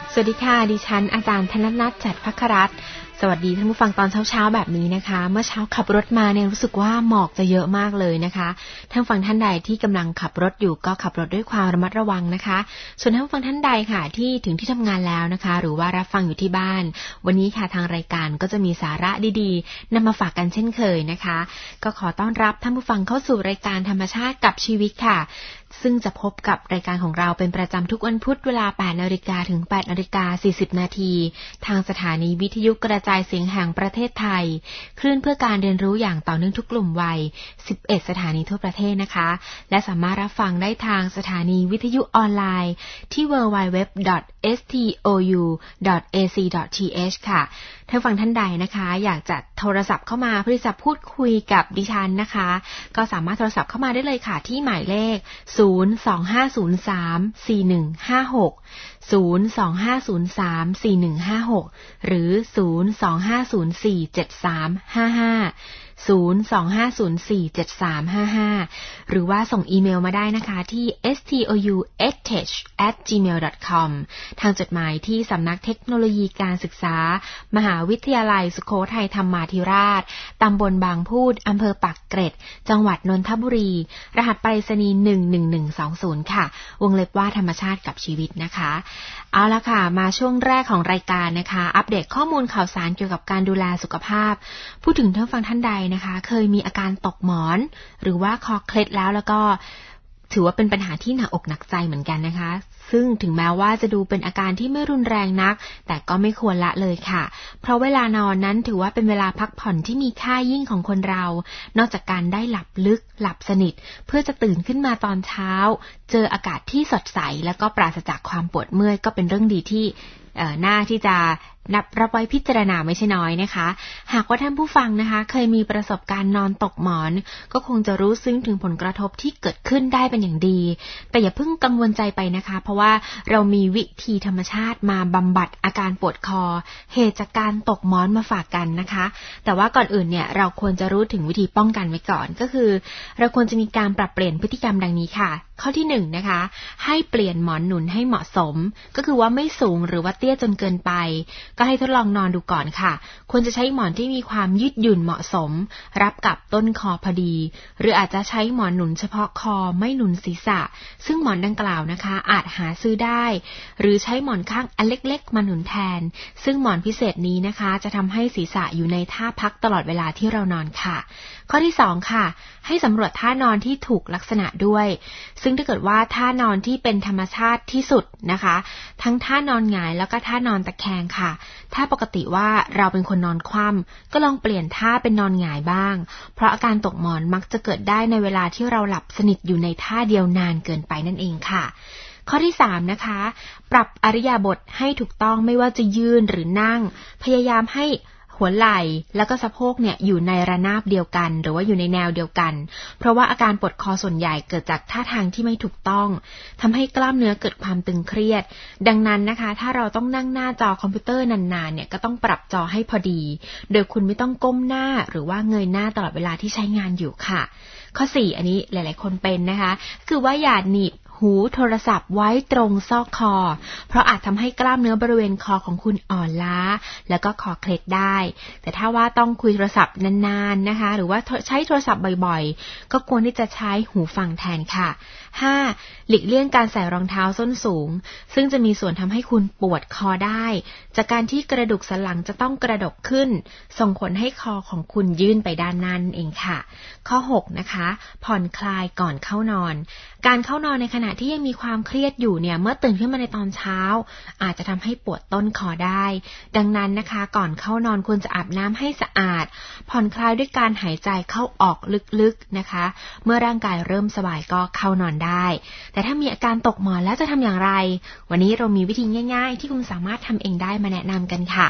สวัสดีค่ะดิฉันอาจารย์ธนนัท จัดภัครัตน์สวัสดีท่านผู้ฟังตอนเช้าๆแบบนี้นะคะเมื่อเช้าขับรถมาเนี่ยรู้สึกว่าหมอกจะเยอะมากเลยนะคะท่านฟังท่านใดที่กำลังขับรถอยู่ก็ขับรถด้วยความระมัดระวังนะคะส่วนท่านฟังท่านใดค่ะที่ถึงที่ทำงานแล้วนะคะหรือว่ารับฟังอยู่ที่บ้านวันนี้ค่ะทางรายการก็จะมีสาระดีๆนำมาฝากกันเช่นเคยนะคะก็ขอต้อนรับท่านผู้ฟังเข้าสู่รายการธรรมชาติกับชีวิตค่ะซึ่งจะพบกับรายการของเราเป็นประจำทุกวันพุธเวลา 8:00 นถึง 8:40 นทางสถานีวิทยุกระจายเสียงแห่งประเทศไทยคลื่นเพื่อการเรียนรู้อย่างต่อเนื่องทุกกลุ่มวัย11สถานีทั่วประเทศนะคะและสามารถรับฟังได้ทางสถานีวิทยุออนไลน์ที่ www.stou.ac.th ค่ะท่านฟังท่านใดนะคะอยากจะโทรศัพท์เข้ามาเพื่อจะพูดคุยกับดิฉันนะคะก็สามารถโทรศัพท์เข้ามาได้เลยค่ะที่หมายเลข025034156 025034156หรือ025047355 025047355หรือว่าส่งอีเมลมาได้นะคะที่ stouth@gmail.com ทางจดหมายที่สำนักเทคโนโลยีการศึกษามหาวิทยาลัยสุโขทัยธรรมาธิราชตำบลบางพูดอำเภอปากเกร็ดจังหวัดนนทบุรีรหัสไปรษณีย์11120ค่ะวงเล็บว่าธรรมชาติกับชีวิตนะคะเอาละค่ะมาช่วงแรกของรายการนะคะอัปเดตข้อมูลข่าวสารเกี่ยวกับการดูแลสุขภาพพูดถึงท่านฟังท่านใดนะคะเคยมีอาการตกหมอนหรือว่าคอเคล็ดแล้วก็ถือว่าเป็นปัญหาที่หนักอกหนักใจเหมือนกันนะคะซึ่งถึงแม้ว่าจะดูเป็นอาการที่ไม่รุนแรงนักแต่ก็ไม่ควรละเลยค่ะเพราะเวลานอนนั้นถือว่าเป็นเวลาพักผ่อนที่มีค่ายิ่งของคนเรานอกจากการได้หลับลึกหลับสนิทเพื่อจะตื่นขึ้นมาตอนเช้าเจออากาศที่สดใสแล้วก็ปราศจากความปวดเมื่อยก็เป็นเรื่องดีที่น่าที่จะนับรับไว้พิจารณาไม่ใช่น้อยนะคะหากว่าท่านผู้ฟังนะคะเคยมีประสบการณ์นอนตกหมอนก็คงจะรู้ซึ้งถึงผลกระทบที่เกิดขึ้นได้เป็นอย่างดีแต่อย่าเพิ่งกังวลใจไปนะคะเพราะว่าเรามีวิธีธรรมชาติมาบำบัดอาการปวดคอเหตุจากการตกหมอนมาฝากกันนะคะแต่ว่าก่อนอื่นเนี่ยเราควรจะรู้ถึงวิธีป้องกันไว้ก่อนก็คือเราควรจะมีการปรับเปลี่ยนพฤติกรรมดังนี้ค่ะข้อที่1นะคะให้เปลี่ยนหมอนหนุนให้เหมาะสมก็คือว่าไม่สูงหรือว่าเตี้ยจนเกินไปก็ให้ทดลองนอนดูก่อนค่ะควรจะใช้หมอนที่มีความยืดหยุ่นเหมาะสมรับกับต้นคอพอดีหรืออาจจะใช้หมอนหนุนเฉพาะคอไม่หนุนศีรษะซึ่งหมอนดังกล่าวนะคะอาจหาซื้อได้หรือใช้หมอนข้างอันเล็กๆมาหนุนแทนซึ่งหมอนพิเศษนี้นะคะจะทำให้ศีรษะอยู่ในท่าพักตลอดเวลาที่เรานอนค่ะข้อที่2ค่ะให้สำรวจท่านอนที่ถูกลักษณะด้วยซึ่งถ้าเกิดว่าท่านอนที่เป็นธรรมชาติที่สุดนะคะทั้งท่านอนหงายแล้วก็ท่านอนตะแคงค่ะถ้าปกติว่าเราเป็นคนนอนคว่ำก็ลองเปลี่ยนท่าเป็นนอนหงายบ้างเพราะอาการตกหมอนมักจะเกิดได้ในเวลาที่เราหลับสนิทอยู่ในท่าเดียวนานเกินไปนั่นเองค่ะข้อที่3นะคะปรับอิริยาบถให้ถูกต้องไม่ว่าจะยืนหรือนั่งพยายามให้หัวไหล่แล้วก็สะโพกเนี่ยอยู่ในระนาบเดียวกันหรือว่าอยู่ในแนวเดียวกันเพราะว่าอาการปวดคอส่วนใหญ่เกิดจากท่าทางที่ไม่ถูกต้องทำให้กล้ามเนื้อเกิดความตึงเครียดดังนั้นนะคะถ้าเราต้องนั่งหน้าจอคอมพิวเตอร์นานๆเนี่ยก็ต้องปรับจอให้พอดีโดยคุณไม่ต้องก้มหน้าหรือว่าเงยหน้าตลอดเวลาที่ใช้งานอยู่ค่ะข้อ4อันนี้หลายๆคนเป็นนะคะคือว่าอย่าหนีบหูโทรศัพท์ไว้ตรงซอกคอเพราะอาจทำให้กล้ามเนื้อบริเวณคอของคุณอ่อนล้าแล้วก็คอเคล็ดได้แต่ถ้าว่าต้องคุยโทรศัพท์นานๆนะคะหรือว่าใช้โทรศัพท์บ่อยๆก็ควรที่จะใช้หูฟังแทนค่ะ5หลีกเลี่ยงการใส่รองเท้าส้นสูงซึ่งจะมีส่วนทำให้คุณปวดคอได้จากการที่กระดูกสันหลังจะต้องกระดกขึ้นส่งผลให้คอของคุณยื่นไปด้านหน้าเองค่ะข้อ6นะคะผ่อนคลายก่อนเข้านอนการเข้านอนในขณะที่ยังมีความเครียดอยู่เนี่ยเมื่อตื่นขึ้นมาในตอนเช้าอาจจะทำให้ปวดต้นคอได้ดังนั้นนะคะก่อนเข้านอนควรจะอาบน้ำให้สะอาดผ่อนคลายด้วยการหายใจเข้าออกลึกๆนะคะเมื่อร่างกายเริ่มสบายก็เข้านอนได้แต่ถ้ามีอาการตกหมอนแล้วจะทำอย่างไรวันนี้เรามีวิธีง่ายๆที่คุณสามารถทำเองได้มาแนะนำกันค่ะ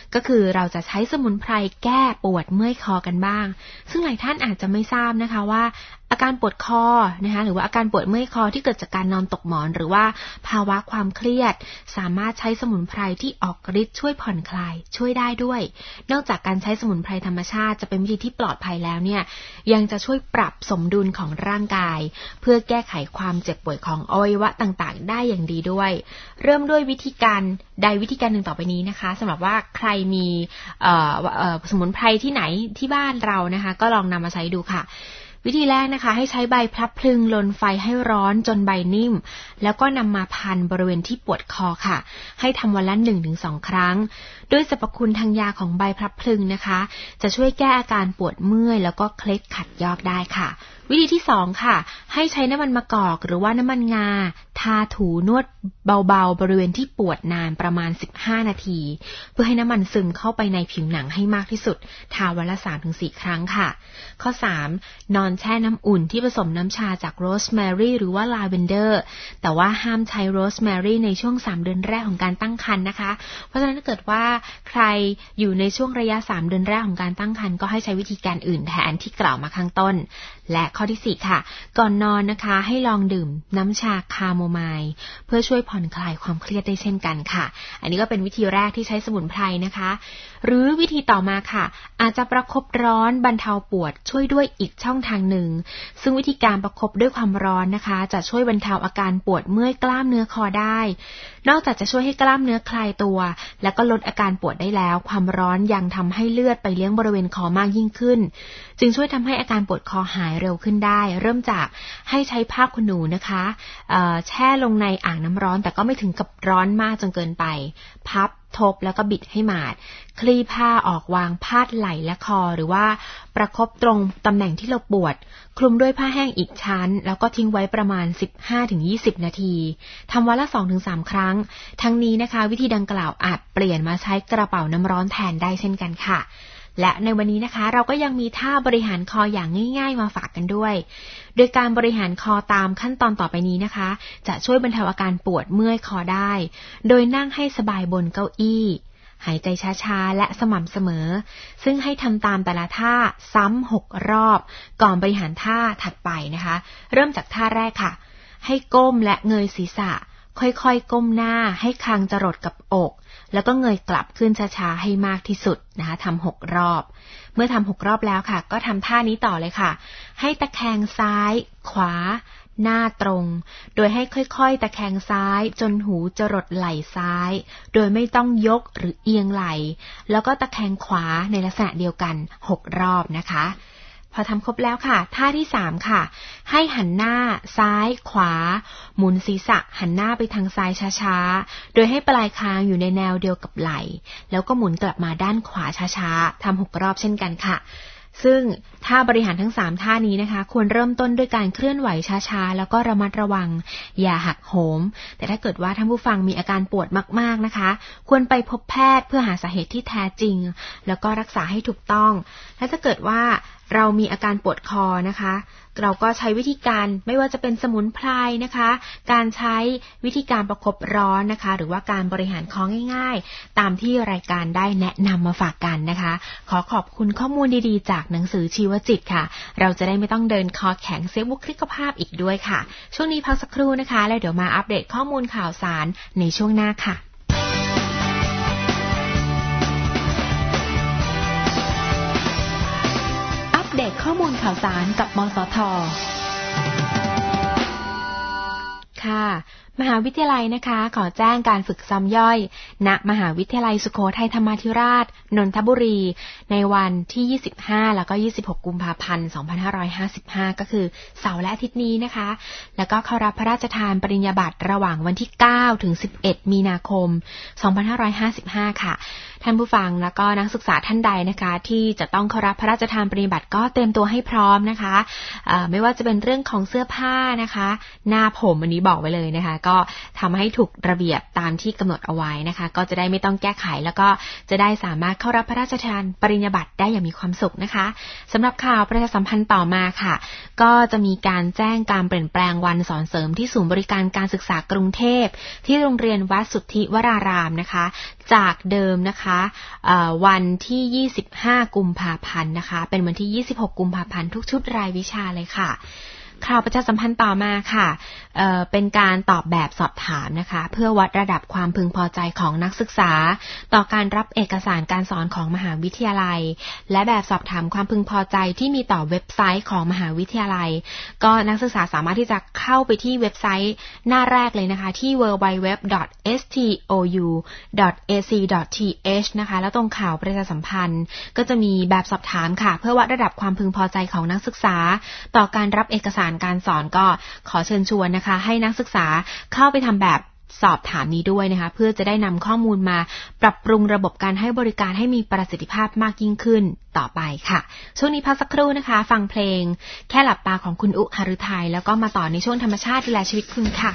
ก็คือเราจะใช้สมุนไพรแก้ปวดเมื่อยคอกันบ้างซึ่งหลายท่านอาจจะไม่ทราบนะคะว่าอาการปวดคอนะคะหรือว่าอาการปวดเมื่อยคอที่เกิดจากการนอนตกหมอนหรือว่าภาวะความเครียดสามารถใช้สมุนไพรที่ออกฤทธิ์ช่วยผ่อนคลายช่วยได้ด้วยนอกจากการใช้สมุนไพรธรรมชาติจะเป็นวิธีที่ปลอดภัยแล้วเนี่ยยังจะช่วยปรับสมดุลของร่างกายเพื่อแก้ไขความเจ็บป่วยของอวัยวะต่างๆได้อย่างดีด้วยเริ่มด้วยวิธีการใดวิธีการหนึ่งต่อไปนี้นะคะสำหรับว่าใครมีสมุนไพรที่ไหนที่บ้านเรานะคะก็ลองนำมาใช้ดูค่ะวิธีแรกนะคะให้ใช้ใบพลับพลึงลนไฟให้ร้อนจนใบนิ่มแล้วก็นำมาพันบริเวณที่ปวดคอค่ะให้ทำวันละ 1-2 ครั้งด้วยสรรพคุณทางยาของใบพลับพลึงนะคะจะช่วยแก้อาการปวดเมื่อยแล้วก็เคล็ดขัดยอกได้ค่ะวิธีที่2ค่ะให้ใช้น้ำมันมะกอกหรือว่าน้ำมันงาทาถูนวดเบาๆบริเวณที่ปวดนานประมาณ15นาทีเพื่อให้น้ำมันซึมเข้าไปในผิวหนังให้มากที่สุดทาวันละ 3-4 ครั้งค่ะข้อ3นอนแช่น้ำอุ่นที่ผสมน้ำชาจากโรสแมรี่หรือว่าลาเวนเดอร์แต่ว่าห้ามใช้โรสแมรี่ในช่วง3เดือนแรกของการตั้งครรภ์นะคะเพราะฉะนั้นถ้าเกิดว่าใครอยู่ในช่วงระยะ3เดือนแรกของการตั้งครรภ์ก็ให้ใช้วิธีการอื่นแทนที่กล่าวมาข้างต้นและข้อที่4ค่ะก่อนนอนนะคะให้ลองดื่มน้ำชาคาโมไมล์เพื่อช่วยผ่อนคลายความเครียดได้เช่นกันค่ะอันนี้ก็เป็นวิธีแรกที่ใช้สมุนไพรนะคะหรือวิธีต่อมาค่ะอาจจะประคบร้อนบรรเทาปวดช่วยด้วยอีกช่องทางหนึ่งซึ่งวิธีการประคบด้วยความร้อนนะคะจะช่วยบรรเทาอาการปวดเมื่อยกล้ามเนื้อคอได้นอกจากจะช่วยให้กล้ามเนื้อคลายตัวและก็ลดอาการปวดได้แล้วความร้อนยังทำให้เลือดไปเลี้ยงบริเวณคอมากยิ่งขึ้นจึงช่วยทำให้อาการปวดคอหายเร็วขึ้นได้เริ่มจากให้ใช้ผ้าขนหนูนะคะแช่ลงในอ่างน้ำร้อนแต่ก็ไม่ถึงกับร้อนมากจนเกินไปพับทบแล้วก็บิดให้หมาดคลี่ผ้าออกวางพาดไหล่และคอหรือว่าประคบตรงตำแหน่งที่เราปวดคลุมด้วยผ้าแห้งอีกชั้นแล้วก็ทิ้งไว้ประมาณ 15-20 นาทีทำวันละ 2-3 ครั้งทั้งนี้นะคะวิธีดังกล่าวอาจเปลี่ยนมาใช้กระเป๋าน้ำร้อนแทนได้เช่นกันค่ะและในวันนี้นะคะเราก็ยังมีท่าบริหารคออย่างง่ายๆมาฝากกันด้วยโดยการบริหารคอตามขั้นตอนต่อไปนี้นะคะจะช่วยบรรเทาอาการปวดเมื่อยคอได้โดยนั่งให้สบายบนเก้าอี้หายใจช้าๆและสม่ำเสมอซึ่งให้ทำตามแต่ละท่าซ้ำ6 รอบก่อนบริหารท่าถัดไปนะคะเริ่มจากท่าแรกค่ะให้ก้มและเงยศีรษะค่อยๆก้มหน้าให้คางจรดกับอกแล้วก็เงยกลับขึ้นช้าๆให้มากที่สุดนะคะทำ6 รอบเมื่อทำ6 รอบแล้วค่ะก็ทำท่านี้ต่อเลยค่ะให้ตะแคงซ้ายขวาหน้าตรงโดยให้ค่อยๆตะแคงซ้ายจนหูจรดไหล่ซ้ายโดยไม่ต้องยกหรือเอียงไหล่แล้วก็ตะแคงขวาในลักษณะเดียวกัน6 รอบนะคะพอทำครบแล้วค่ะท่าที่3ค่ะให้หันหน้าซ้ายขวาหมุนศีรษะหันหน้าไปทางซ้ายช้าๆโดยให้ปลายคางอยู่ในแนวเดียวกับไหล่แล้วก็หมุนกลับมาด้านขวาช้าๆทำ6 รอบเช่นกันค่ะซึ่งท่าบริหารทั้ง3ท่านี้นะคะควรเริ่มต้นด้วยการเคลื่อนไหวช้าๆแล้วก็ระมัดระวังอย่าหักโหมแต่ถ้าเกิดว่าท่านผู้ฟังมีอาการปวดมากๆนะคะควรไปพบแพทย์เพื่อหาสาเหตุที่แท้จริงแล้วก็รักษาให้ถูกต้องและถ้าเกิดว่าเรามีอาการปวดคอนะคะเราก็ใช้วิธีการไม่ว่าจะเป็นสมุนไพรนะคะการใช้วิธีการประคบร้อนนะคะหรือว่าการบริหารคอง่ายๆตามที่รายการได้แนะนำมาฝากกันนะคะขอขอบคุณข้อมูลดีๆจากหนังสือชีวจิตค่ะเราจะได้ไม่ต้องเดินคอแข็งเสียบุคลิกภาพอีกด้วยค่ะช่วงนี้พักสักครู่นะคะแล้วเดี๋ยวมาอัปเดตข้อมูลข่าวสารในช่วงหน้าค่ะเดตข้อมูลข่าวสารกับมสท.ค่ะมหาวิทยาลัยนะคะขอแจ้งการฝึกซ้ำย่อยณมหาวิทยาลัยสุโขทัยธรรมาธิราชนนทบุรีในวันที่25แล้วก็26กุมภาพันธ์2555ก็คือเสาร์และอาทิตย์นี้นะคะแล้วก็เข้ารับพระราชทานปริญญาบัตรระหว่างวันที่9ถึง11มีนาคม2555ค่ะท่านผู้ฟังแล้วก็นักศึกษาท่านใดนะคะที่จะต้องเข้ารับพระราชทานปริญญาบัตรก็เตรียมตัวให้พร้อมนะคะไม่ว่าจะเป็นเรื่องของเสื้อผ้านะคะหน้าผมอันนี้บอกไว้เลยนะคะก็ทำให้ถูกระเบียบตามที่กำหนดเอาไว้นะคะก็จะได้ไม่ต้องแก้ไขแล้วก็จะได้สามารถเข้ารับพระราชทานปริญญาบัตรได้อย่างมีความสุขนะคะสำหรับข่าวประชาสัมพันธ์ต่อมาค่ะก็จะมีการแจ้งการเปลี่ยนแปลงวันสอนเสริมที่ศูนย์บริการการศึกษากรุงเทพที่โรงเรียนวัดสุทธิวรารามนะคะจากเดิมนะคะวันที่25กุมภาพันธ์นะคะเป็นวันที่26กุมภาพันธ์ทุกชุดรายวิชาเลยค่ะข่าวประชาสัมพันธ์ต่อมาค่ะเป็นการตอบแบบสอบถามนะคะเพื่อวัดระดับความพึงพอใจของนักศึกษาต่อการรับเอกสารการสอนของมหาวิทยาลัยและแบบสอบถามความพึงพอใจที่มีต่อเว็บไซต์ของมหาวิทยาลัยก็นักศึกษาสามารถที่จะเข้าไปที่เว็บไซต์หน้าแรกเลยนะคะที่ www.stou.ac.th นะคะแล้วตรงข่าวประชาสัมพันธ์ก็จะมีแบบสอบถามค่ะเพื่อวัดระดับความพึงพอใจของนักศึกษาต่อการรับเอกสารการสอนก็ขอเชิญชวนนะคะให้นักศึกษาเข้าไปทำแบบสอบถามนี้ด้วยนะคะเพื่อจะได้นำข้อมูลมาปรับปรุงระบบการให้บริการให้มีประสิทธิภาพมากยิ่งขึ้นต่อไปค่ะช่วงนี้พักสักครู่นะคะฟังเพลงแค่หลับตาของคุณอุหฤทัยแล้วก็มาต่อในช่วงธรรมชาติดูแลชีวิตคุณค่ะ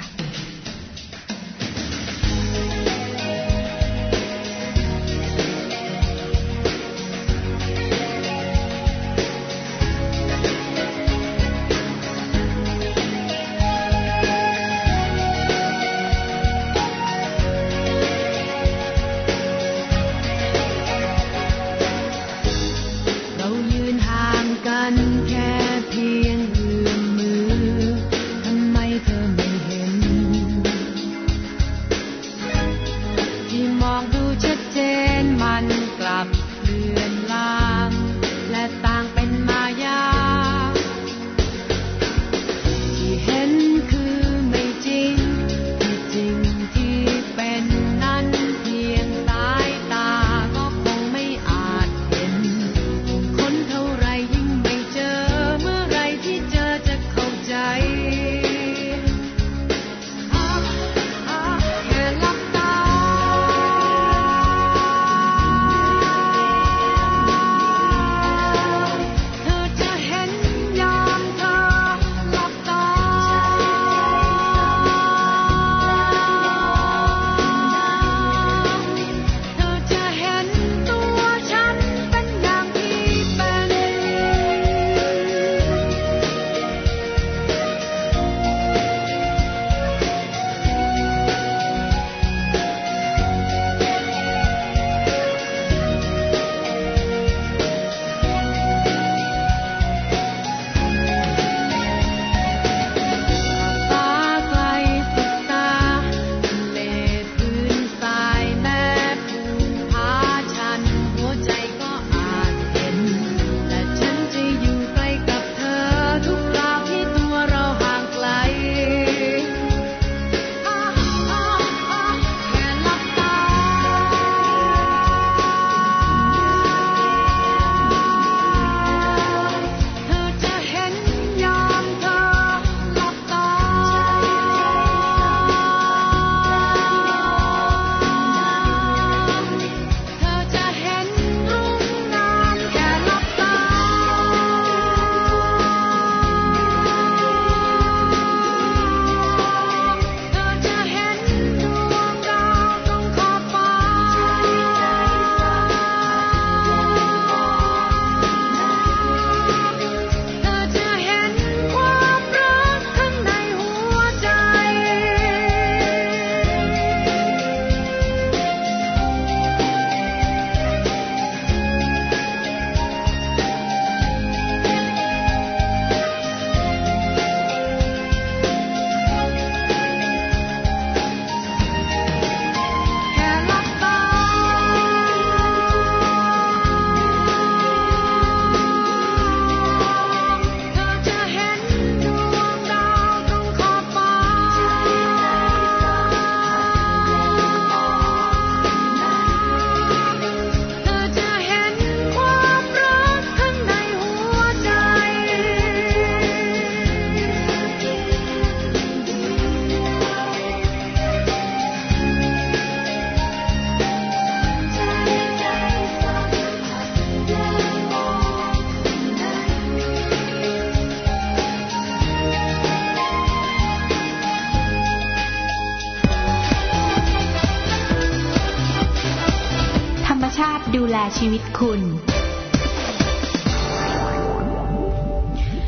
ดูแลชีวิตคุณส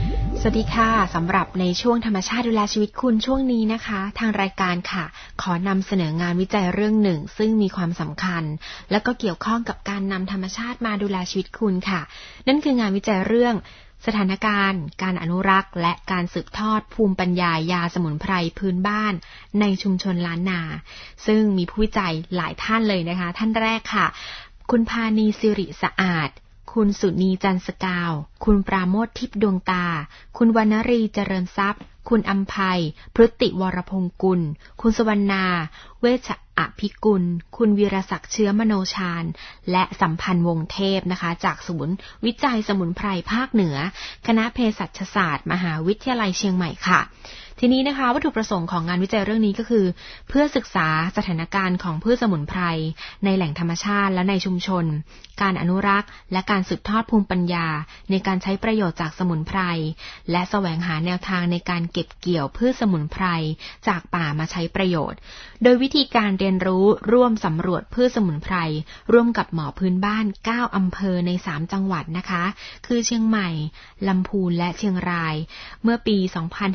วัสดีค่ะสำหรับในช่วงธรรมชาติดูแลชีวิตคุณช่วงนี้นะคะทางรายการค่ะขอนำเสนองานวิจัยเรื่องหนึ่งซึ่งมีความสำคัญและก็เกี่ยวข้องกับการนำธรรมชาติมาดูแลชีวิตคุณค่ะนั่นคืองานวิจัยเรื่องสถานการณ์การอนุรักษ์และการสืบทอดภูมิปัญญายาสมุนไพรพื้นบ้านในชุมชนล้านนาซึ่งมีผู้วิจัยหลายท่านเลยนะคะท่านแรกค่ะคุณพานีสิริสะอาดคุณสุนีจันทร์สกาวคุณปราโมทย์ทิพย์ดวงตาคุณวรรณรีเจริญทรัพย์คุณอำไพพฤติวรพงศ์กุลคุณสวรรณาเวชอภิกุลคุณวีรศักดิ์เชื้อมโนชาญและสัมพันธ์วงศ์เทพนะคะจากศูนย์วิจัยสมุนไพรภาคเหนือคณะเภสัชศาสตร์มหาวิทยาลัยเชียงใหม่ค่ะทีนี้นะคะวัตถุประสงค์ของงานวิจัยเรื่องนี้ก็คือเพื่อศึกษาสถานการณ์ของพืชสมุนไพรในแหล่งธรรมชาติและในชุมชนการอนุรักษ์และการสืบทอดภูมิปัญญาในการใช้ประโยชน์จากสมุนไพรและแสวงหาแนวทางในการเก็บเกี่ยวพืชสมุนไพรจากป่ามาใช้ประโยชน์โดยวิธีการเรียนรู้ร่วมสำรวจพืชสมุนไพรร่วมกับหมอพื้นบ้าน9อำเภอใน3จังหวัดนะคะคือเชียงใหม่ลำพูนและเชียงรายเมื่อปี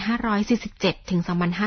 2547ถึง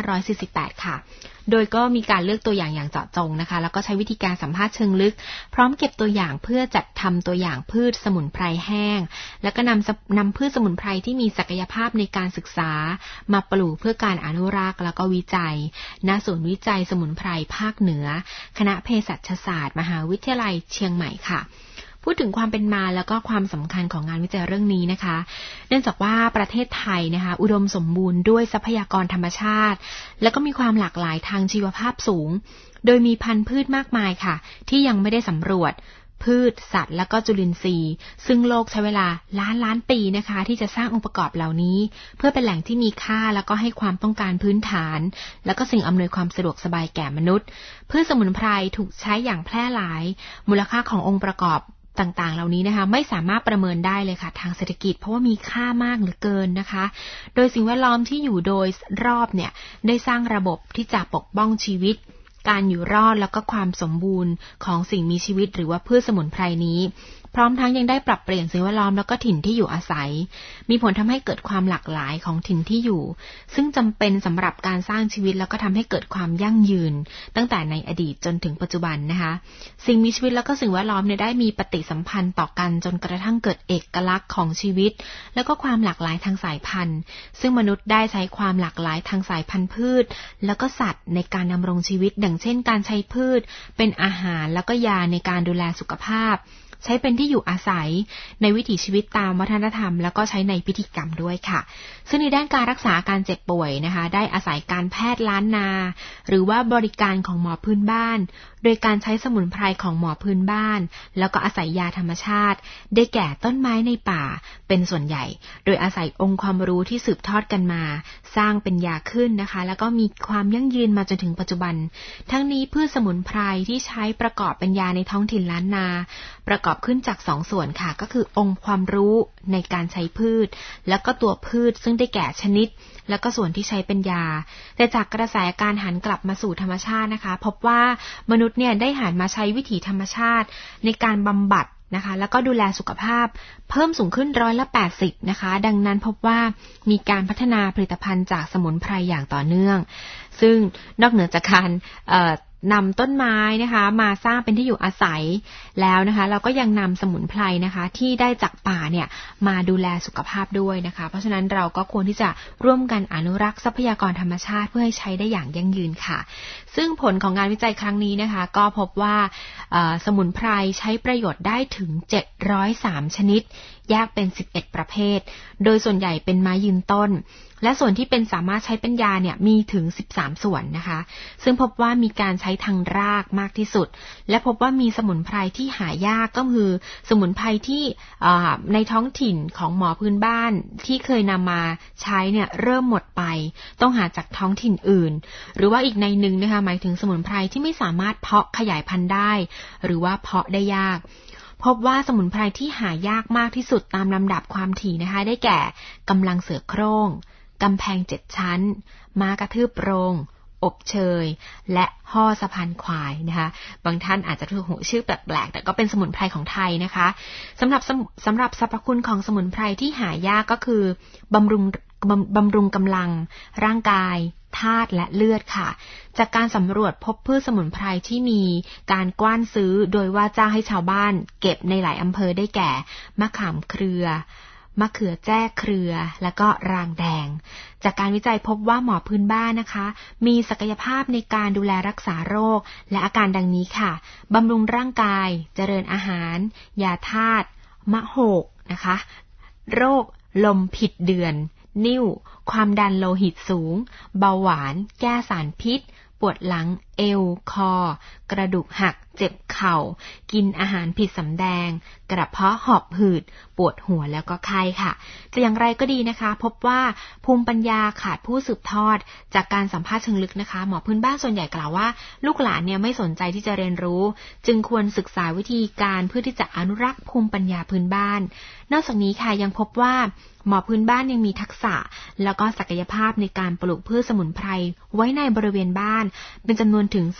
2548ค่ะโดยก็มีการเลือกตัวอย่างเจาะจงนะคะแล้วก็ใช้วิธีการสัมภาษณ์เชิงลึกพร้อมเก็บตัวอย่างเพื่อจัดทำตัวอย่างพืชสมุนไพรแห้งแล้วก็นำพืชสมุนไพรที่มีศักยภาพในการศึกษามาปลูกเพื่อการอนุรักษ์แล้วก็วิจัยณศูนย์วิจัยสมุนไพรภาคเหนือคณะเภสัชศาสตร์มหาวิทยาลัยเชียงใหม่ค่ะพูดถึงความเป็นมาแล้วก็ความสำคัญของงานวิจัยเรื่องนี้นะคะเนื่องจากว่าประเทศไทยนะคะอุดมสมบูรณ์ด้วยทรัพยากรธรรมชาติและก็มีความหลากหลายทางชีวภาพสูงโดยมีพันธุ์พืชมากมายค่ะที่ยังไม่ได้สำรวจพืชสัตว์และก็จุลินทรีย์ซึ่งโลกใช้เวลาล้านปีนะคะที่จะสร้างองค์ประกอบเหล่านี้เพื่อเป็นแหล่งที่มีค่าแล้วก็ให้ความต้องการพื้นฐานแล้วก็สิ่งอำนวยความสะดวกสบายแก่มนุษย์พืชสมุนไพรถูกใช้อย่างแพร่หลายมูลค่าขององค์ประกอบต่างๆเหล่านี้นะคะไม่สามารถประเมินได้เลยค่ะทางเศรษฐกิจเพราะว่ามีค่ามากเหลือเกินนะคะโดยสิ่งแวดล้อมที่อยู่โดยรอบเนี่ยได้สร้างระบบที่จะปกป้องชีวิตการอยู่รอดแล้วก็ความสมบูรณ์ของสิ่งมีชีวิตหรือว่าพืชสมุนไพรนี้พร้อมทั้งยังได้ปรับเปลี่ยนสิ่งแวดล้อมแล้วก็ถิ่นที่อยู่อาศัยมีผลทำให้เกิดความหลากหลายของถิ่นที่อยู่ซึ่งจำเป็นสำหรับการสร้างชีวิตแล้วก็ทำให้เกิดความยั่งยืนตั้งแต่ในอดีตจนถึงปัจจุบันนะคะสิ่งมีชีวิตแล้วก็สิ่งแวดล้อมเนี่ยได้มีปฏิสัมพันธ์ต่อกันจนกระทั่งเกิดเอกลักษณ์ของชีวิตแล้วก็ความหลากหลายทางสายพันธุ์ซึ่งมนุษย์ได้ใช้ความหลากหลายทางสายพันธุ์พืชแล้วก็สัตว์ในการดำรงชีวิตดังเช่นการใช้พืชเป็นอาหารแล้วก็ยาในการดูแลสุขภาพใช้เป็นที่อยู่อาศัยในวิถีชีวิตตามวัฒนธรรมแล้วก็ใช้ในพิธีกรรมด้วยค่ะซึ่งในด้านการรักษาการเจ็บป่วยนะคะได้อาศัยการแพทย์ล้านนาหรือว่าบริการของหมอพื้นบ้านโดยการใช้สมุนไพรของหมอพื้นบ้านแล้วก็อาศัยยาธรรมชาติได้แก่ต้นไม้ในป่าเป็นส่วนใหญ่โดยอาศัยองค์ความรู้ที่สืบทอดกันมาสร้างเป็นยาขึ้นนะคะแล้วก็มีความยั่งยืนมาจนถึงปัจจุบันทั้งนี้พืชสมุนไพรที่ใช้ประกอบเป็นยาในท้องถิ่นล้านนาประกอบขึ้นจาก2ส่วนค่ะก็คือองค์ความรู้ในการใช้พืชแล้วก็ตัวพืชซึ่งได้แก่ชนิดแล้วก็ส่วนที่ใช้เป็นยาแต่จากกระแสการหันกลับมาสู่ธรรมชาตินะคะพบว่ามนุษย์เนี่ยได้หันมาใช้วิถีธรรมชาติในการบำบัดนะคะแล้วก็ดูแลสุขภาพเพิ่มสูงขึ้น80%นะคะดังนั้นพบว่ามีการพัฒนาผลิตภัณฑ์จากสมุนไพรอย่างต่อเนื่องซึ่งนอกเหนือจากการนำต้นไม้นะคะมาสร้างเป็นที่อยู่อาศัยแล้วนะคะเราก็ยังนำสมุนไพรนะคะที่ได้จากป่าเนี่ยมาดูแลสุขภาพด้วยนะคะเพราะฉะนั้นเราก็ควรที่จะร่วมกันอนุรักษ์ทรัพยากรธรรมชาติเพื่อให้ใช้ได้อย่างยั่งยืนค่ะซึ่งผลของงานวิจัยครั้งนี้นะคะก็พบว่าสมุนไพรใช้ประโยชน์ได้ถึง703ชนิดแยกเป็น11ประเภทโดยส่วนใหญ่เป็นไม้ยืนต้นและส่วนที่เป็นสามารถใช้เป็นยาเนี่ยมีถึง13ส่วนนะคะซึ่งพบว่ามีการใช้ทางรากมากที่สุดและพบว่ามีสมุนไพรที่หายากก็คือสมุนไพรที่ในท้องถิ่นของหมอพื้นบ้านที่เคยนำมาใช้เนี่ยเริ่มหมดไปต้องหาจากท้องถิ่นอื่นหรือว่าอีกในหนึ่งนะคะหมายถึงสมุนไพรที่ไม่สามารถเพาะขยายพันธุ์ได้หรือว่าเพาะได้ยากพบว่าสมุนไพรที่หายากมากที่สุดตามลำดับความถี่นะคะได้แก่กำลังเสือโคร่งกำแพง7ชั้นม้ากระทืบโรงอบเชยและห่อสะพานควายนะคะบางท่านอาจจะถูกหูชื่อแปลกๆแต่ก็เป็นสมุนไพรของไทยนะคะสำหรับสรรพคุณของสมุนไพรที่หายากก็คือบำรุงบำรุงกำลังร่างกายธาตุและเลือดค่ะจากการสำรวจพบพืชสมุนไพรที่มีการกว้านซื้อโดยว่าจ้างให้ชาวบ้านเก็บในหลายอำเภอได้แก่มะขามเครือมะเขือแจ้เครือและก็รางแดงจากการวิจัยพบว่าหมอพื้นบ้านนะคะมีศักยภาพในการดูแลรักษาโรคและอาการดังนี้ค่ะบำรุงร่างกายเจริญอาหารยาธาตุมะโหกนะคะโรคลมผิดเดือนนิ่วความดันโลหิตสูงเบาหวานแก้สารพิษปวดหลังเอวคอกระดูกหักเจ็บเข่ากินอาหารผิดสำแดงกระเพาะหอบหืดปวดหัวแล้วก็ไข้ค่ะแต่อย่างไรก็ดีนะคะพบว่าภูมิปัญญาขาดผู้สืบทอดจากการสัมภาษณ์เชิงลึกนะคะหมอพื้นบ้านส่วนใหญ่กล่าวว่าลูกหลานเนี่ยไม่สนใจที่จะเรียนรู้จึงควรศึกษาวิธีการเพื่อที่จะอนุรักษ์ภูมิปัญญาพื้นบ้านนอกจากนี้ค่ะยังพบว่าหมอพื้นบ้านยังมีทักษะแล้วก็ศักยภาพในการปลูกพืชสมุนไพรไว้ในบริเวณบ้านเป็นจำนวนถึง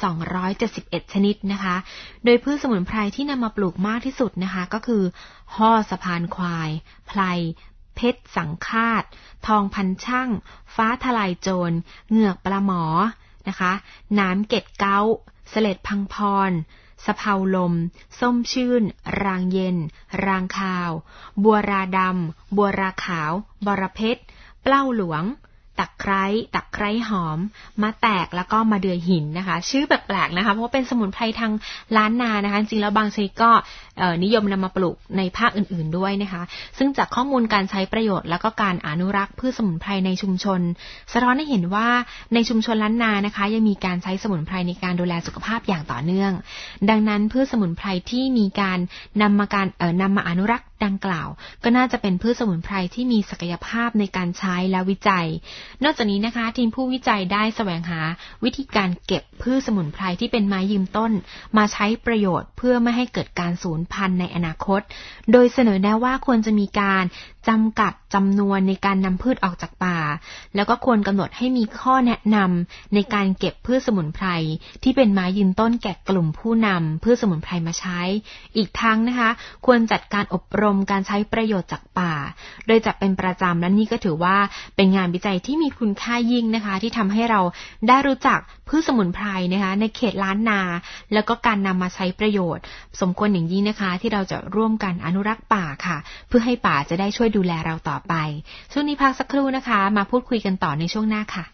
271ชนิดนะคะโดยพืชสมุนไพรที่นำมาปลูกมากที่สุดนะคะก็คือห่อสะพานควายไพรเพชรสังฆาตทองพันช่างฟ้าทลายโจรเหงือกปลาหมอนะคะน้ำเกล็ดเก้าเสล็ดพังพรสะเพาลมส้มชื่นรางเย็นรางคาวบัวราดำบัวราขาวบรเพชรเปล้าหลวงตะไคร้หอมมะแตกแล้วก็มะเดื่อหินนะคะชื่อแปลกๆนะคะเพราะว่าเป็นสมุนไพรทางล้านนานะคะจริงแล้วบางชนิดก็นิยมนำมาปลูกในภาคอื่นๆด้วยนะคะซึ่งจากข้อมูลการใช้ประโยชน์แล้วก็การอนุรักษ์พืชสมุนไพรในชุมชนสะท้อนให้เห็นว่าในชุมชนล้านนานะคะยังมีการใช้สมุนไพรในการดูแลสุขภาพอย่างต่อเนื่องดังนั้นพืชสมุนไพรที่มีการนำมาอนุรักษ์ดังกล่าวก็น่าจะเป็นพืชสมุนไพรที่มีศักยภาพในการใช้และวิจัยนอกจากนี้นะคะทีมผู้วิจัยได้แสวงหาวิธีการเก็บพืชสมุนไพรที่เป็นไม้ยืนต้นมาใช้ประโยชน์เพื่อไม่ให้เกิดการสูญพันธุ์ในอนาคตโดยเสนอแนะว่าควรจะมีการจำกัดจำนวนในการนำพืชออกจากป่าแล้วก็ควรกำหนดให้มีข้อแนะนำในการเก็บพืชสมุนไพรที่เป็นไม้ยืนต้นแก่กลุ่มผู้นำพืชสมุนไพรมาใช้อีกทั้งนะคะควรจัดการอบรมการใช้ประโยชน์จากป่าโดยจัดเป็นประจำและนี่ก็ถือว่าเป็นงานวิจัยที่มีคุณค่ายิ่งนะคะที่ทำให้เราได้รู้จักพืชสมุนไพรนะคะในเขตล้านนาแล้วก็การนำมาใช้ประโยชน์สมควรอย่างยิ่งนะคะที่เราจะร่วมกันอนุรักษ์ป่าค่ะเพื่อให้ป่าจะได้ช่วยดูแลเราต่อไปช่วงนี้พักสักครู่นะคะมาพูดคุยกันต่อในช่วงหน้าค่ะ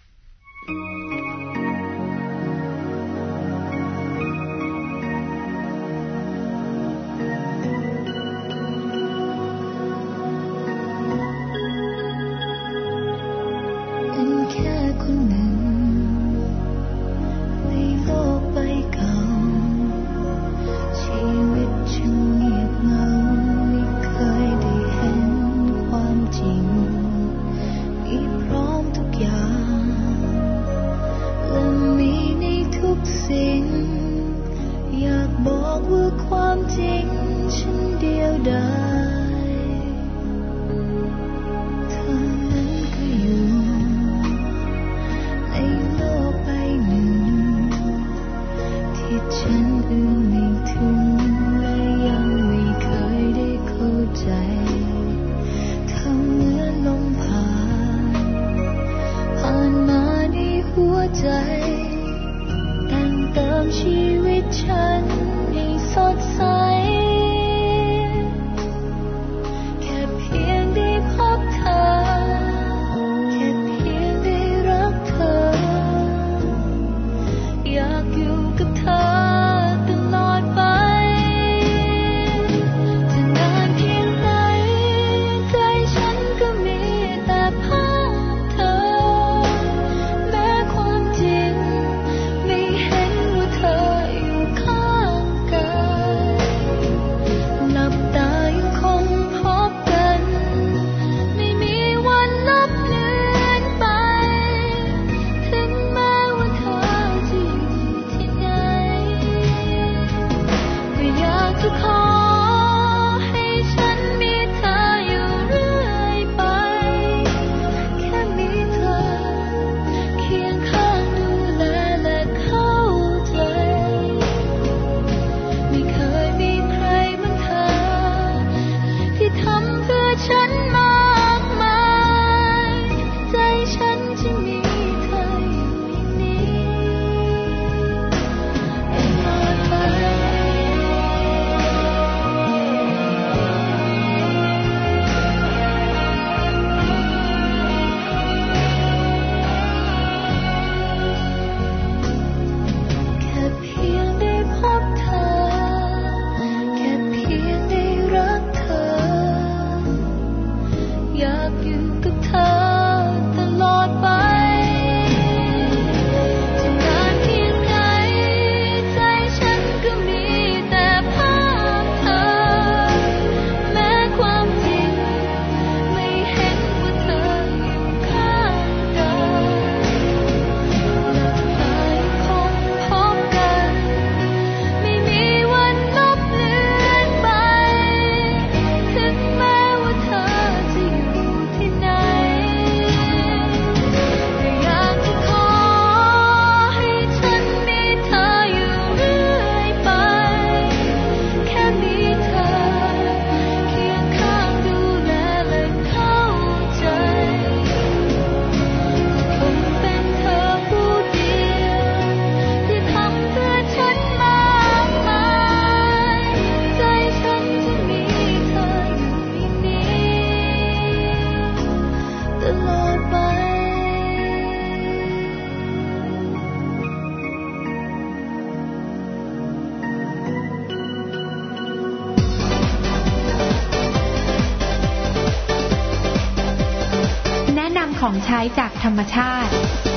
ใช้จากธรรมชาติ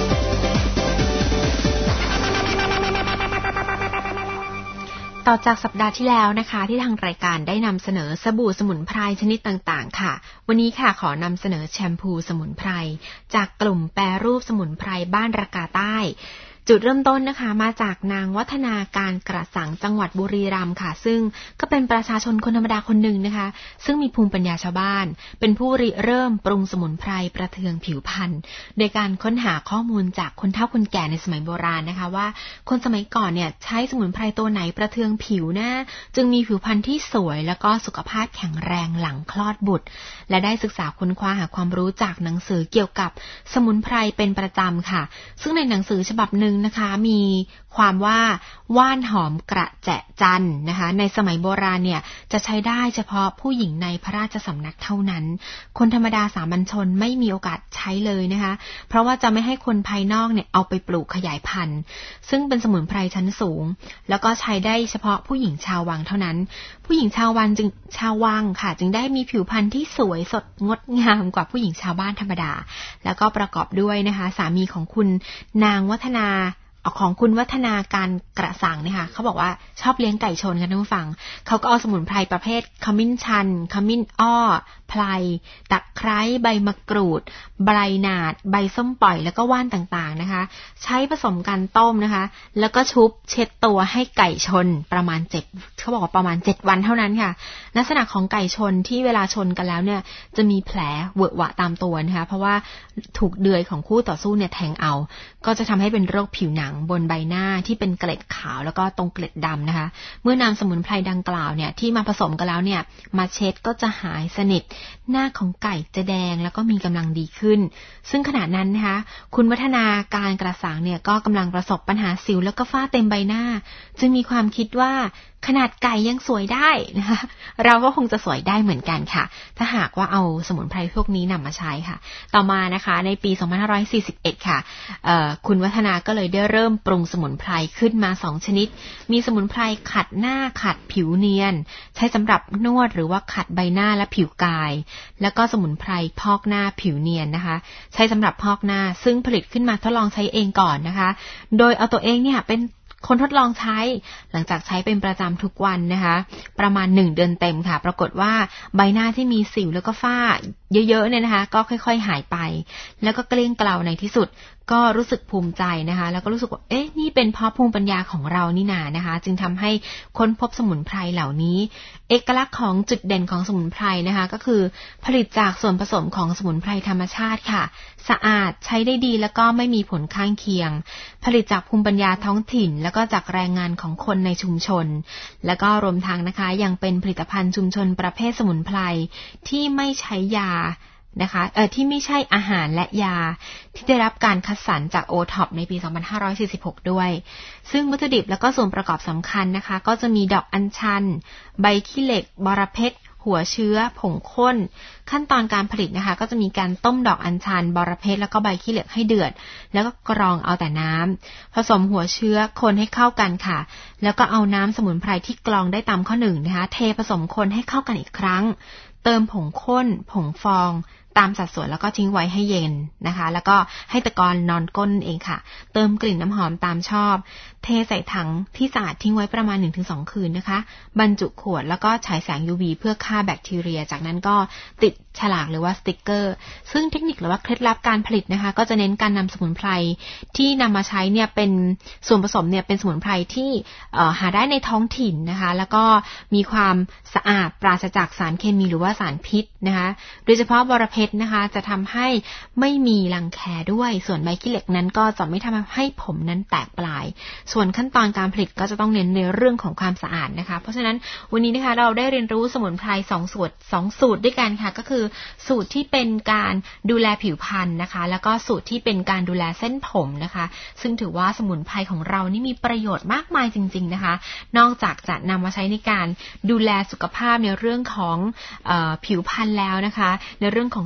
ต่อจากสัปดาห์ที่แล้วนะคะที่ทางรายการได้นำเสนอสบู่สมุนไพรชนิดต่างๆค่ะวันนี้ค่ะขอนำเสนอแชมพูสมุนไพรจากกลุ่มแปรรูปสมุนไพรบ้านระกาใต้จุดเริ่มต้นนะคะมาจากนางวัฒนาการกระสังจังหวัดบุรีรัมย์ค่ะซึ่งก็เป็นประชาชนคนธรรมดาคนหนึ่งนะคะซึ่งมีภูมิปัญญาชาวบ้านเป็นผู้ริเริ่มปรุงสมุนไพรประเทืองผิวพรรณโดยการค้นหาข้อมูลจากคนเฒ่าคนแก่ในสมัยโบราณนะคะว่าคนสมัยก่อนเนี่ยใช้สมุนไพรตัวไหนประเทืองผิวนะจึงมีผิวพรรณที่สวยแล้วก็สุขภาพแข็งแรงหลังคลอดบุตรและได้ศึกษาค้นคว้าหาความรู้จากหนังสือเกี่ยวกับสมุนไพรเป็นประจำค่ะซึ่งในหนังสือฉบับนึงนะคะมีความว่าว่านหอมกระแจะจันนะคะในสมัยโบราณเนี่ยจะใช้ได้เฉพาะผู้หญิงในพระราชสำนักเท่านั้นคนธรรมดาสามัญชนไม่มีโอกาสใช้เลยนะคะเพราะว่าจะไม่ให้คนภายนอกเนี่ยเอาไปปลูกขยายพันธุ์ซึ่งเป็นสมุนไพรชั้นสูงแล้วก็ใช้ได้เฉพาะผู้หญิงชาววังเท่านั้นผู้หญิงชาววังค่ะจึงได้มีผิวพรรณที่สวยสดงดงามกว่าผู้หญิงชาวบ้านธรรมดาแล้วก็ประกอบด้วยนะคะสามีของคุณนางวัฒนาของคุณวัฒนาการกระสังเนี่ยค่ะเขาบอกว่าชอบเลี้ยงไก่ชนกันท่านผู้ฟังเขาก็เอาสมุนไพรประเภทขมิ้นชันขมิ้นอ้อไพรตะไคร้ใบมะกรูดใบหนาดใบส้มปล่อยแล้วก็ว่านต่างๆนะคะใช้ผสมกันต้มนะคะแล้วก็ชุบเช็ดตัวให้ไก่ชนประมาณเขาบอกว่าประมาณ7วันเท่านั้นค่ะลักษณะของไก่ชนที่เวลาชนกันแล้วเนี่ยจะมีแผลเวอะหวะตามตัวนะคะเพราะว่าถูกเดือยของคู่ต่อสู้เนี่ยแทงเอาก็จะทำให้เป็นโรคผิวหนังบนใบหน้าที่เป็นเกล็ดขาวแล้วก็ตรงเกล็ดดำนะคะเมื่อนำสมุนไพรดังกล่าวเนี่ยที่มาผสมกันแล้วเนี่ยมาเช็ดก็จะหายสนิทหน้าของไก่จะแดงแล้วก็มีกำลังดีขึ้นซึ่งขณะนั้นนะคะคุณวัฒนาการกระสังเนี่ยก็กำลังประสบปัญหาสิวแล้วก็ฝ้าเต็มใบหน้าจึงมีความคิดว่าขนาดไก่ยังสวยได้นะคะเราก็คงจะสวยได้เหมือนกันค่ะถ้าหากว่าเอาสมุนไพรพวกนี้นำมาใช้ค่ะต่อมานะคะในปี2541ค่ะคุณวัฒนาก็เลยได้เริ่มปรุงสมุนไพรขึ้นมา2ชนิดมีสมุนไพรขัดหน้าขัดผิวเนียนใช้สำหรับนวดหรือว่าขัดใบหน้าและผิวกายแล้วก็สมุนไพรพอกหน้าผิวเนียนนะคะใช้สำหรับพอกหน้าซึ่งผลิตขึ้นมาทดลองใช้เองก่อนนะคะโดยเอาตัวเองเนี่ยเป็นคนทดลองใช้หลังจากใช้เป็นประจำทุกวันนะคะประมาณ1เดือนเต็มค่ะปรากฏว่าใบหน้าที่มีสิวแล้วก็ฝ้าเยอะๆเนี่ยนะคะก็ค่อยๆหายไปแล้วก็เกลี้ยงเกลาในที่สุดก็รู้สึกภูมิใจนะคะแล้วก็รู้สึกว่านี่เป็นเพราะภูมิปัญญาของเรานี่นานะคะจึงทำให้ค้นพบสมุนไพรเหล่านี้เอกลักษณ์ของจุดเด่นของสมุนไพรนะคะก็คือผลิตจากส่วนผสมของสมุนไพรธรรมชาติค่ะสะอาดใช้ได้ดีแล้วก็ไม่มีผลข้างเคียงผลิตจากภูมิปัญญาท้องถิ่นแล้วก็จากแรงงานของคนในชุมชนแล้วก็รวมทั้งนะคะยังเป็นผลิตภัณฑ์ชุมชนประเภทสมุนไพรที่ไม่ใช้ยานะคะที่ไม่ใช่อาหารและยาที่ได้รับการคัดสรรจาก OTOP ในปี2546ด้วยซึ่งวัตถุดิบแล้วก็ส่วนประกอบสำคัญนะคะก็จะมีดอกอัญชันใบขี้เหล็กบรเพชรหัวเชื้อผงข้นขั้นตอนการผลิตนะคะก็จะมีการต้มดอกอัญชันบรเพชรแล้วก็ใบขี้เหล็กให้เดือดแล้วก็กรองเอาแต่น้ำผสมหัวเชื้อคนให้เข้ากันค่ะแล้วก็เอาน้ำสมุนไพรที่กรองได้ตามข้อ1นะคะเทผสมคนให้เข้ากันอีกครั้งเติมผงข้นผงฟองตามสัดส่วนแล้วก็ทิ้งไว้ให้เย็นนะคะแล้วก็ให้ตะกอนนอนก้นเองค่ะเติมกลิ่นน้ำหอมตามชอบเทใส่ถังที่สะอาดทิ้งไว้ประมาณ 1-2 คืนนะคะบรรจุขวดแล้วก็ฉายแสง UV เพื่อฆ่าแบคทีเรียจากนั้นก็ติดฉลากหรือว่าสติ๊กเกอร์ซึ่งเทคนิคหรือว่าเคล็ดลับการผลิตนะคะก็จะเน้นการนำสมุนไพรที่นำมาใช้เนี่ยเป็นส่วนผสมเนี่ยเป็นสมุนไพรที่หาได้ในท้องถิ่นนะคะแล้วก็มีความสะอาดปราศจากสารเคมีหรือว่าสารพิษนะคะโดยเฉพาะบรเพชรนะคะจะทำให้ไม่มีรังแคด้วยส่วนใบขี้เหล็กนั้นก็จะไม่ทำให้ผมนั้นแตกปลายส่วนขั้นตอนการผลิตก็จะต้องเน้นในเรื่องของความสะอาดนะคะเพราะฉะนั้นวันนี้นะคะเราได้เรียนรู้สมุนไพร2สูตรด้วยกันค่ะก็คือสูตรที่เป็นการดูแลผิวพรรณนะคะแล้วก็สูตรที่เป็นการดูแลเส้นผมนะคะซึ่งถือว่าสมุนไพรของเรานี่มีประโยชน์มากมายจริงๆนะคะนอกจากจะนำมาใช้ในการดูแลสุขภาพในเรื่องของผิวพรรณแล้วนะคะในเรื่องของ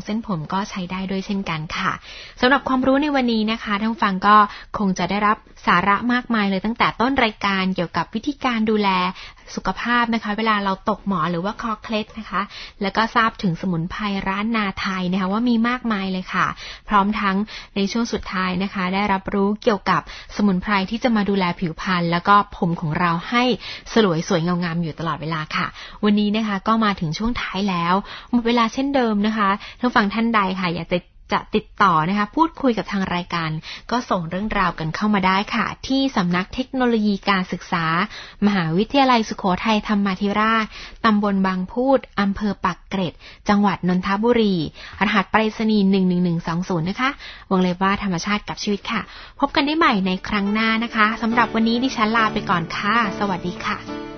เส้นผมก็ใช้ได้ด้วยเช่นกันค่ะสำหรับความรู้ในวันนี้นะคะท่านฟังก็คงจะได้รับสาระมากมายเลยตั้งแต่ต้นรายการเกี่ยวกับวิธีการดูแลสุขภาพนะคะเวลาเราตกหมอนหรือว่าคอเคล็ดนะคะแล้วก็ทราบถึงสมุนไพรร้านนาไทยนะคะว่ามีมากมายเลยค่ะพร้อมทั้งในช่วงสุดท้ายนะคะได้รับรู้เกี่ยวกับสมุนไพรที่จะมาดูแลผิวพรรณแล้วก็ผมของเราให้สวยงามอยู่ตลอดเวลาค่ะวันนี้นะคะก็มาถึงช่วงท้ายแล้วหมดเวลาเช่นเดิมนะคะท่านฟังท่านใดค่ะอยากจะติดต่อนะคะพูดคุยกับทางรายการก็ส่งเรื่องราวกันเข้ามาได้ค่ะที่สำนักเทคโนโลยีการศึกษามหาวิทยาลัยสุโขทัยธรรมาธิราชตำบลบางพูดอำเภอปักเกร็ดจังหวัดนนทบุรีรหัสไปรษณีย์11120นะคะวงเล็บว่าธรรมชาติกับชีวิตค่ะพบกันได้ใหม่ในครั้งหน้านะคะสำหรับวันนี้ดิฉันลาไปก่อนค่ะสวัสดีค่ะ